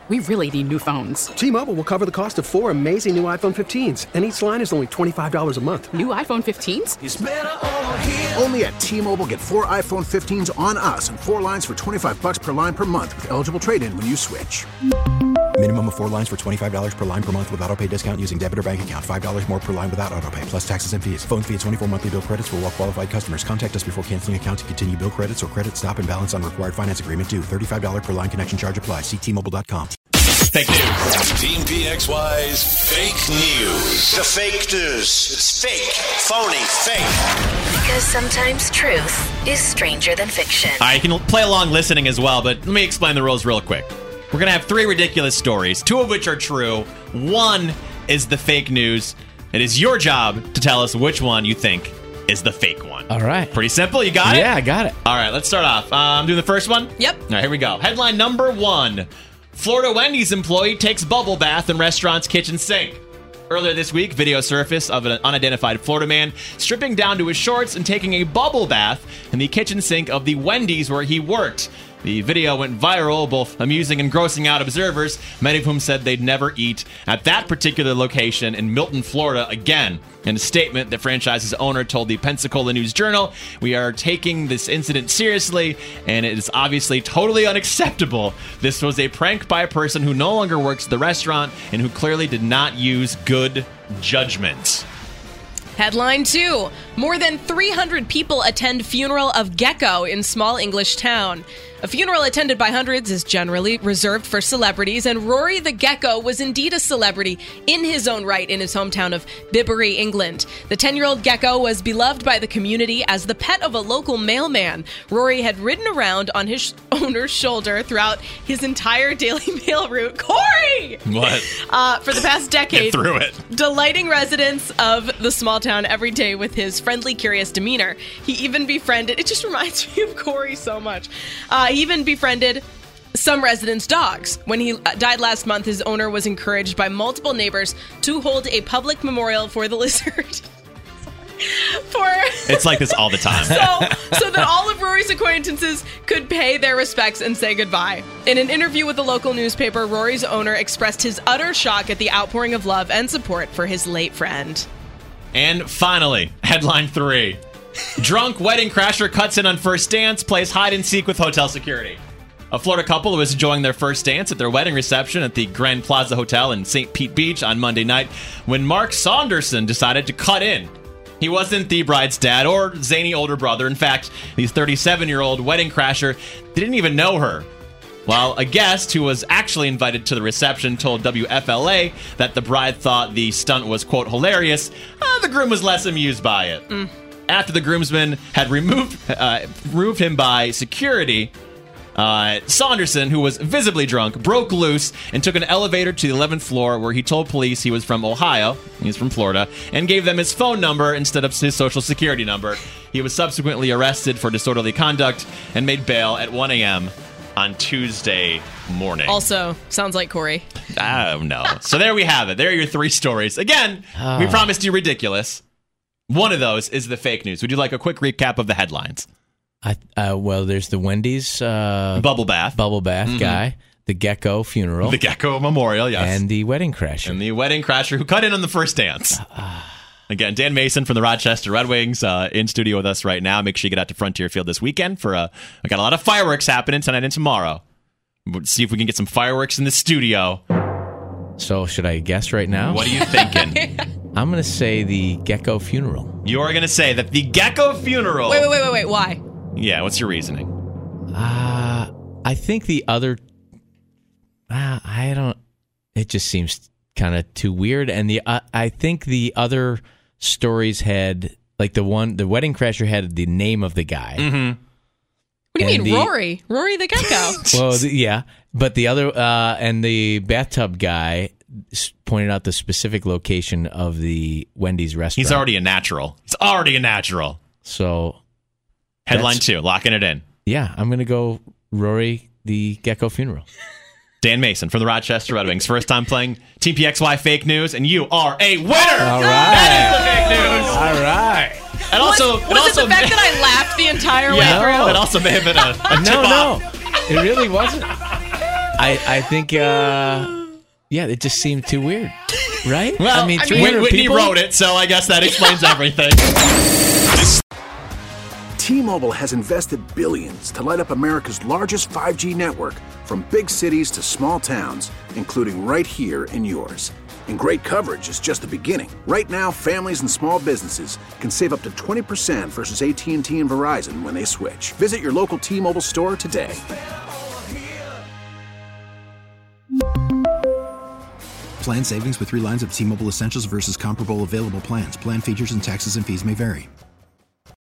We really need new phones. T-Mobile will cover the cost of 4 amazing new iPhone 15s, and each line is only $25 a month. New iPhone 15s? It's better over here. Only at T-Mobile, get 4 iPhone 15s on us and 4 lines for $25 per line per month with eligible trade-in when you switch. Minimum of 4 lines for $25 per line per month with autopay discount using debit or bank account. $5 more per line without autopay, plus taxes and fees. Phone fee at 24 monthly bill credits for well-qualified customers. Contact us before canceling account to continue bill credits or credit stop and balance on required finance agreement due. $35 per line connection charge applies. See T-Mobile.com. Fake news. Team PXY's fake news. The fake news. It's fake. Phony. Fake. Because sometimes truth is stranger than fiction. All right, you can play along listening as well, but let me explain the rules real quick. We're going to have 3 ridiculous stories, 2 of which are true. 1 is the fake news. It is your job to tell us which one you think is the fake one. All right. Pretty simple. You got it? Yeah, I got it. All right, let's start off. I'm doing the first one? Yep. All right, here we go. Headline number 1. Florida Wendy's employee takes bubble bath in restaurant's kitchen sink. Earlier this week, video surfaced of an unidentified Florida man stripping down to his shorts and taking a bubble bath in the kitchen sink of the Wendy's where he worked. The video went viral, both amusing and grossing out observers, many of whom said they'd never eat at that particular location in Milton, Florida again. In a statement, the franchise's owner told the Pensacola News-Journal, "We are taking this incident seriously, and it is obviously totally unacceptable. This was a prank by a person who no longer works at the restaurant and who clearly did not use good judgment." Headline 2. More than 300 people attend funeral of gecko in small English town. A funeral attended by hundreds is generally reserved for celebrities, and Rory the gecko was indeed a celebrity in his own right in his hometown of Bibury, England. The 10-year-old gecko was beloved by the community as the pet of a local mailman. Rory had ridden around on his owner's shoulder throughout his entire Daily Mail route. Corey! What? For the past decade. Get through it. Delighting residents of the small town every day with his friendly, curious demeanor. He even befriended, it just reminds me of Corey so much. He even befriended some residents' dogs. When he died last month, his owner was encouraged by multiple neighbors to hold a public memorial for the lizard. It's like this all the time. So that all of Rory's acquaintances could pay their respects and say goodbye. In an interview with the local newspaper, Rory's owner expressed his utter shock at the outpouring of love and support for his late friend. And finally, headline 3. Drunk wedding crasher cuts in on first dance, plays hide and seek with hotel security. A Florida couple was enjoying their first dance at their wedding reception at the Grand Plaza Hotel in St. Pete Beach on Monday night when Mark Saunderson decided to cut in. He wasn't the bride's dad or zany older brother. In fact, the 37-year-old wedding crasher didn't even know her. While a guest who was actually invited to the reception told WFLA that the bride thought the stunt was, quote, hilarious, the groom was less amused by it. After the groomsman had removed him by security, Saunderson, who was visibly drunk, broke loose and took an elevator to the 11th floor where he told police he was from Ohio, he's from Florida, and gave them his phone number instead of his social security number. He was subsequently arrested for disorderly conduct and made bail at 1 a.m. on Tuesday morning. Also, sounds like Corey. Oh, no. So there we have it. There are your 3 stories. Again, we promised you ridiculous. One of those is the fake news. Would you like a quick recap of the headlines? Well, there's the Wendy's bubble bath guy, the gecko funeral, the gecko memorial, yes, and the wedding crasher, who cut in on the first dance. Again, Dan Mason from the Rochester Red Wings in studio with us right now. Make sure you get out to Frontier Field this weekend for we got a lot of fireworks happening tonight and tomorrow. We'll see if we can get some fireworks in the studio. So should I guess right now? What are you thinking? I'm going to say the gecko funeral. You are going to say that the gecko funeral. Wait. Why? Yeah, what's your reasoning? I think the other. I don't. It just seems kind of too weird, and I think the other stories had the wedding crasher had the name of the guy. Mm-hmm. What do you mean, Rory? Rory the gecko. Well, yeah, but the other and the bathtub guy pointed out the specific location of the Wendy's restaurant. He's already a natural. So, headline 2, locking it in. Yeah, I'm going to go Rory the gecko funeral. Dan Mason from the Rochester Red Wings. First time playing Team PXY Fake News, and you are a winner! All right. That is the fake news! All right. And also, was it the fact that I laughed the entire way through? That also may have been a tip-off. No, it really wasn't. I think, it just seemed too weird, right? Well, 300 Whitney people? wrote it, so I guess that explains everything. T-Mobile has invested billions to light up America's largest 5G network, from big cities to small towns, including right here in yours. And great coverage is just the beginning. Right now, families and small businesses can save up to 20% versus AT&T and Verizon when they switch. Visit your local T-Mobile store today. Plan savings with 3 lines of T-Mobile Essentials versus comparable available plans. Plan features and taxes and fees may vary.